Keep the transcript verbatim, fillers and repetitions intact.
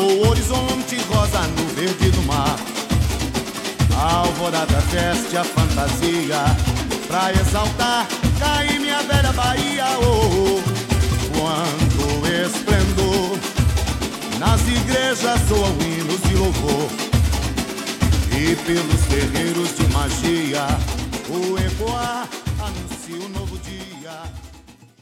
o horizonte rosa no verde do mar. A alvorada veste a fantasia pra exaltar, cai minha velha Bahia. Oh, oh, quanto esplendor, nas igrejas soam hinos de louvor, e pelos terreiros de magia o ecoar anuncia o novo.